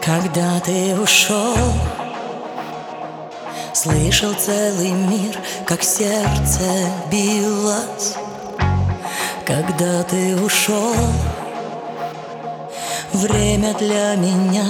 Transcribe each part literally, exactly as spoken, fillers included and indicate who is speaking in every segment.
Speaker 1: Когда ты ушел, слышал целый мир, как сердце билось. Когда ты ушел, время для меня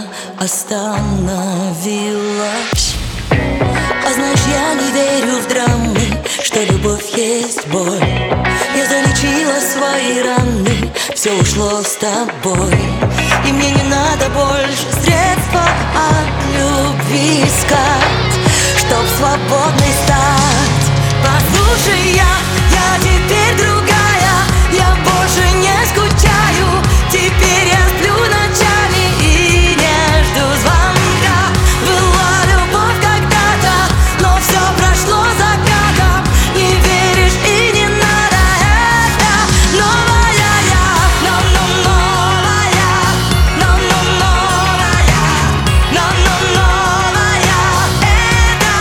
Speaker 1: остановилось. А знаешь, я не верю в драмы, что любовь есть боль. Я залечила свои раны, все ушло с тобой. И мне не надо больше средства от любви искать, чтоб свободной стать. Послушай, я, я теперь другая, я больше не скучаю. Теперь я сплю ночами и не жду звонка. Была любовь когда-то, но все прошло закатом. Не веришь и не надо, это новая я, но, но, новая, но, но, новая, но, но, новая, это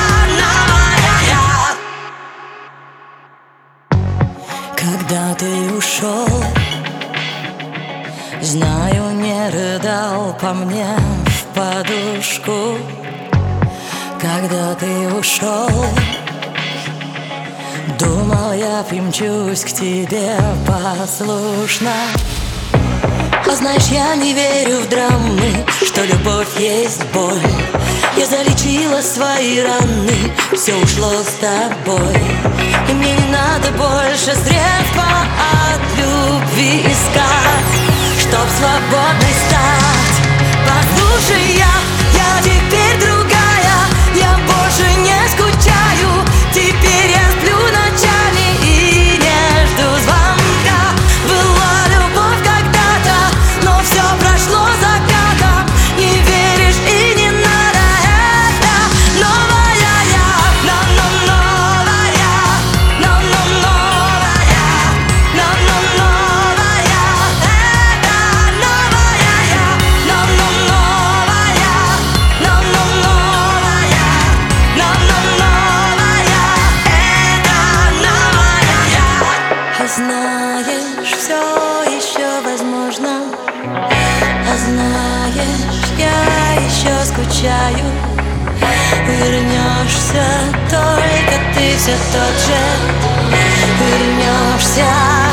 Speaker 1: новая я. Когда ты ушел, знаю, не рыдал по мне в подушку. Когда ты ушел, думал, я примчусь к тебе послушно. А знаешь, я не верю в драмы, что любовь есть боль. Я залечила свои раны, все ушло с тобой. И мне не надо больше средства от любви искать, чтоб свободной стать. Послушай, я, я теперь другая, я больше не скучаю. Теперь я сплю ночами и не жду звонка. Была любовь когда-то, но все прошло закатом. Не веришь и не надо, это новая я, но, но, новая, но, но, новая, но, но, новая, это новая я, но, но, новая, но, но, новая, но, но, новая, это новая я. А знаешь, все еще возможно. А знаешь, я еще скучаю. Вернешься, только ты все тот же. Вернешься.